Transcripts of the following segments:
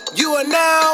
You are now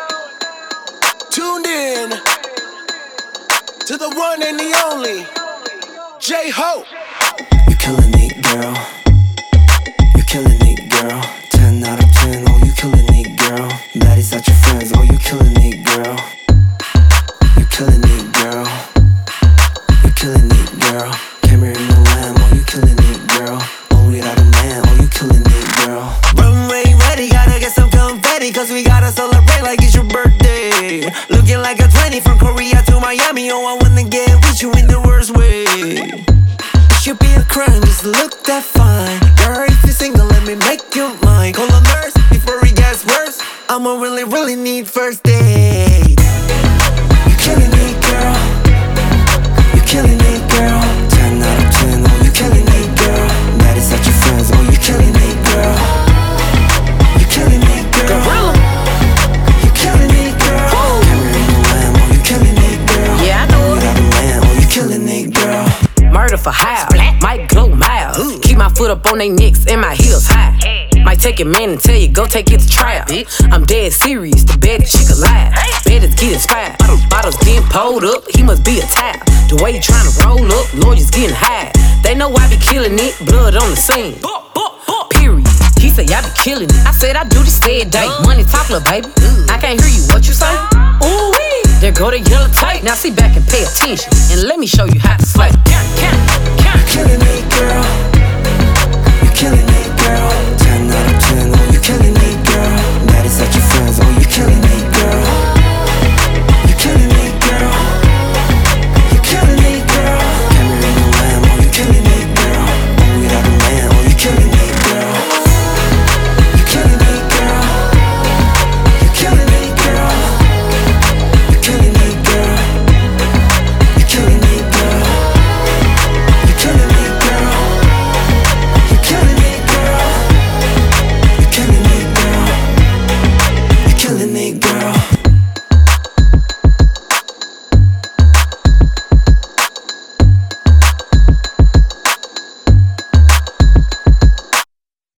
tuned in to the one and the only J-Hope. You killing it, girl. You killing it, girl. 10 out of 10, oh you killing it, girl. Baddies at your friends, oh you killing it, girl. You killing it, girl. You killing it, girl. Camera in the lamb, oh you killing it, girl. Oh without a man, oh you killing it, girl. Runway ready, gotta get some confetti, cause we gotta celebrate like it's your birthday. Looking like a 20 from Korea to Miami, oh I wanna get with you in the worst way. It should be a crime, just look that fine. Girl, if you're single, let me make you mine. Call a nurse before it gets worse. I'ma really need first date. You killing it, girl. You killing it, girl. 10 out of 10, oh you killing it, girl. Baddies at your friends, oh you killing it, girl. You killing it, girl. You killing it, girl. Camera in the lamb, oh you killing it, girl. Yeah, I know it. Without a man, oh you killing it, girl. Murder for hire, might glow miles. Keep my foot up on they necks and my heels high. Might take a man and tell you, go take it to trial. I'm dead serious, the bad chick alive. Better get inspired. Bottles getting pulled up, he must be a towel. The way he tryna roll up, lawyers getting high. They know I be killing it, blood on the scene. Period. He say I be killing it. I said I do this every day. Money talk, little baby. I can't hear you, what you say? Ooh wee. There go the yellow tape. Now sit back and pay attention, and let me show you how to slay. You killing it, girl. You killing it, girl.